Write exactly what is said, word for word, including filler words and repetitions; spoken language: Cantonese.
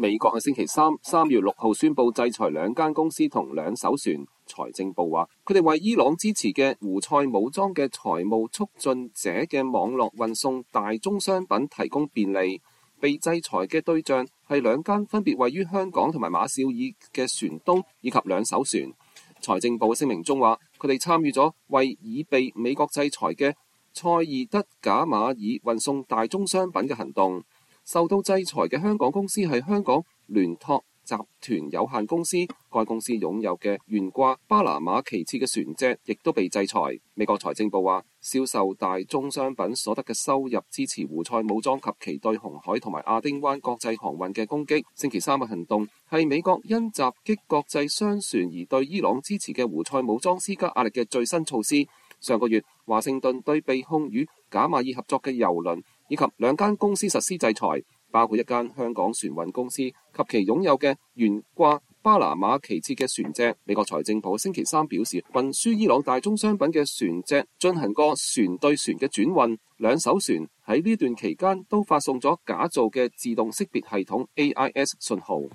美國喺星期三三月六號宣布制裁兩間公司同兩艘船。財政部話，佢哋為伊朗支持嘅胡塞武裝嘅財務促進者嘅網絡運送大宗商品提供便利。被制裁嘅對象係兩間分別位於香港同埋馬紹爾嘅船東以及兩艘船。財政部聲明中話，佢哋參與咗為已被美國制裁嘅塞爾德賈馬爾運送大宗商品嘅行動。受到制裁嘅香港公司係香港聯拓集團有限公司，該公司擁有嘅懸掛巴拿馬旗幟嘅船隻亦都被制裁。美國財政部話，銷售大宗商品所得嘅收入支持胡塞武裝及其對紅海同埋亞丁灣國際航運嘅攻擊。星期三嘅行動係美國因襲擊國際商船而對伊朗支持嘅胡塞武裝施加壓力嘅最新措施。上個月，華盛頓對被控與賈馬爾合作嘅郵輪以及兩間公司實施制裁，包括一間香港船運公司及其擁有嘅懸掛巴拿馬旗幟嘅船隻。美國財政部星期三表示，運輸伊朗大宗商品嘅船隻進行過船對船嘅轉運，兩艘船喺呢段期間都發送咗假造嘅自動識別系統 A I S 信號。